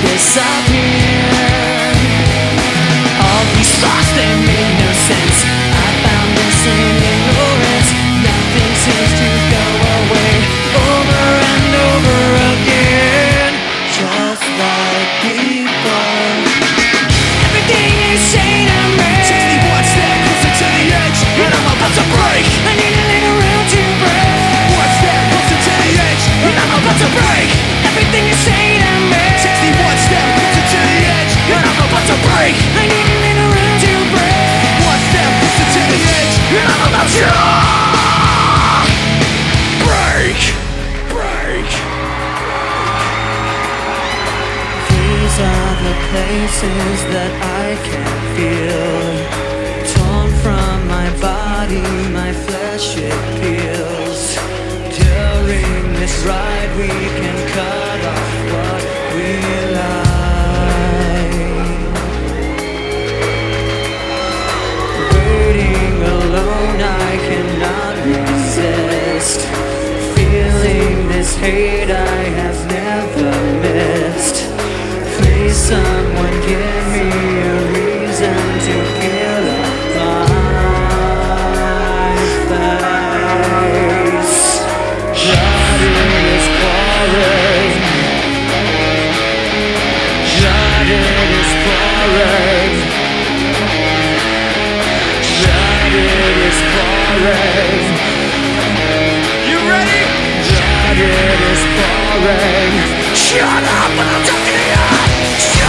disappear. All these thoughts, they made no sense. I found this in ignorance. Nothing seems to go away over and over again. Just like before. Everything you say to me takes me one step closer to the edge, and I'm about to break. I need a little room to break. One step closer to the edge, and I'm about to break. Everything you say to me takes me one step closer to the edge, and I'm about to break. I need a little room to break. One step closer to the edge, and I'm about to break. These are the places that I can feel. Torn from my body, my flesh it peels. During this ride we can cut off what we like. Waiting alone I cannot resist. Feeling this hate I have never missed. Please someone give me a reason to kill my face. Blood is pouring. Blood is pouring. Blood is pouring. You ready? Blood is pouring. Shut up when I'm talking to you.